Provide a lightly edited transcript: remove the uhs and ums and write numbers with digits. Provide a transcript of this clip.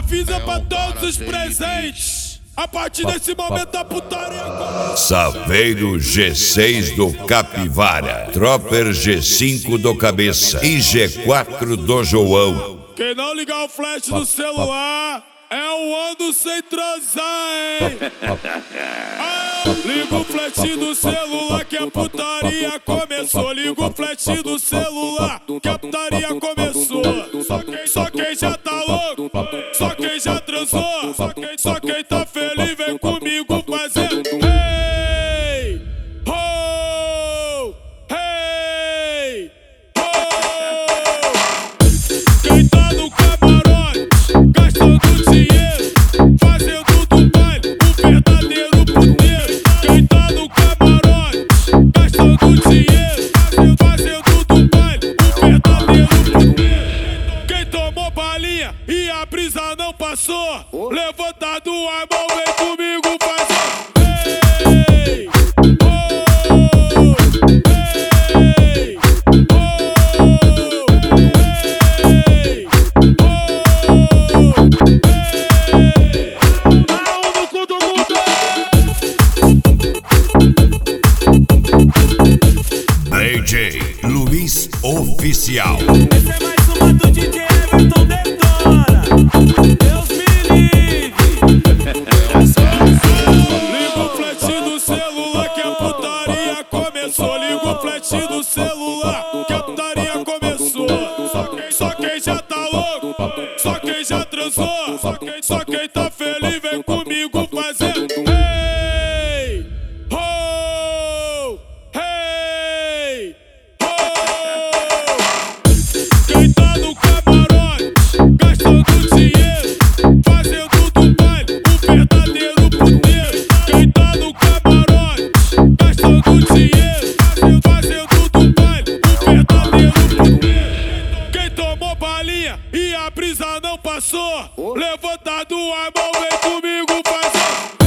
avisa pra todos os presentes. A partir desse momento a putaria começa. Saveiro G6 do Capivara, Tropper G5 do Cabeça e G4 do João. Quem não ligar o flash do celular é um ano sem transar, hein? Liga o flash do celular que a putaria começou. Liga o flash do celular que a putaria começou. Só quem já tá louco, só quem já transou, só quem tá feliz vem comigo fazendo hey, ho, hey, ho. Quem tá no camarote gastando dinheiro, fazendo do baile um verdadeiro puteiro. Quem tá no camarote gastando dinheiro, fazendo do baile um verdadeiro puteiro. Quem tomou balinha e a brisa não passou, levantado a mão, vem comigo fazer hey, oh, hey, oh, hey, oh, hey. Mão no cu do mundo. DJ Luiz Oficial. Esse é mais uma do DJ Everton Detona. Deus me livre. Liga o flash do celular que a putaria começou. Liga o flash do celular que a putaria começou. Só quem já tá louco, só quem já transou, só quem tá feliz vem comigo fazendo hey, ho, hey, ho. Quem tá no camarote gastando dinheiro, fazendo do baile um verdadeiro puteiro. Quem tá no camarote gastando dinheiro, fazendo do baile um verdadeiro puteiro. Quem tomou balinha e a brisa não passou, levantado a mão, vem comigo fazer